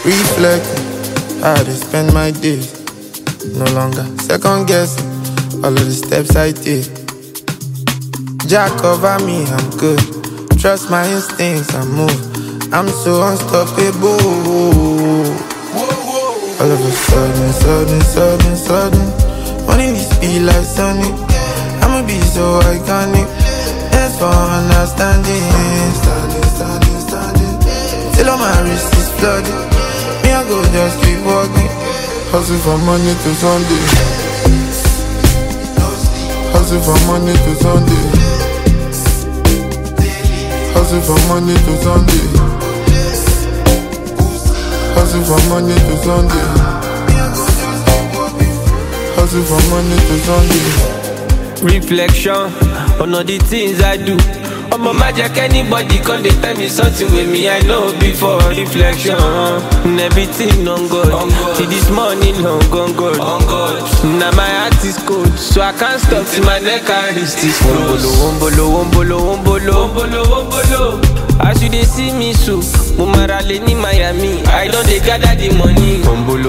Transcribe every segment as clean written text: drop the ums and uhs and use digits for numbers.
Reflecting, how I spend my days. No longer second guessing all of the steps I take. Jah cover me, I'm good. Trust my instincts, I move. I'm so unstoppable. All of a sudden, wanting this be like Sonic. I'ma be so iconic. Thanks for understanding. Standing. Till all my wrist is flooded. Me, I go just keep walking. Hustle from Monday to Sunday. Hustle from Monday to Sunday. Hustle from Monday to Sunday. Hustle from Monday to Sunday. Hustle from Monday to Sunday. Reflection on all the things I do. I'm a magic, anybody can they tell me something with me I know before. Reflection and everything on God. Till this morning long on God. Now my heart is cold, so I can't stop till my neck and wrist is closed. Wombolo. As you they see me so, Mumarale ni Miami. I don't they gather the money. Wombolo.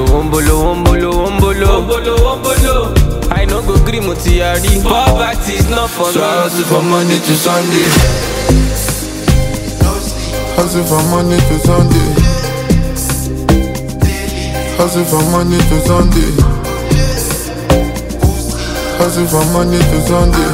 I no go gree motiari. Poverty is not for me. So I hustle from Monday to Sunday. Hustle from Monday to Sunday. Hustle from Monday to Sunday. Hustle from Monday to Sunday.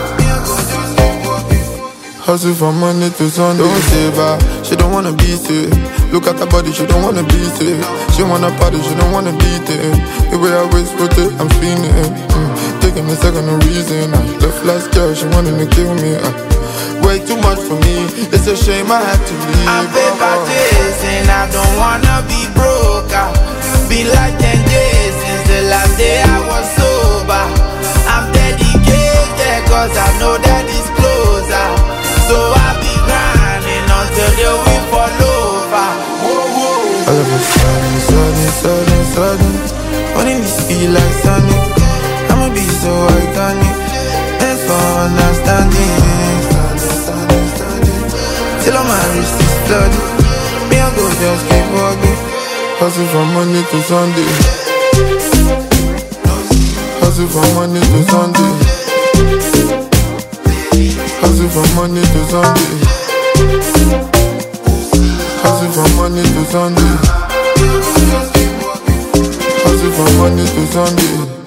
Hustle from Monday to Sunday. Don't save her, she don't wanna be safe. Look at her body, she don't wanna be safe. She wanna party, she don't wanna beat it. The way I waist rotate, I'm feeling. Taking a second no reason. Left last girl, she wanted to kill me. Way too much for me, it's a shame I had to leave. I'm paper chasing, I don't wanna be broke. Been like 10 days since the last day I was sober. I'm dedicated cause I know that it's closer. So I be grinding until the wind fall over. All of a sudden, wanting this feel like Sonic. I'ma be so iconic. Thanks for understanding. Standing. Till all my wrist is flooded. Me, I go just keep walking. Hustle from Monday to Sunday. Hustle from Monday to Sunday. Hustle from Monday to Sunday. Hustle from Monday to Sunday. Hustle from Monday to Sunday.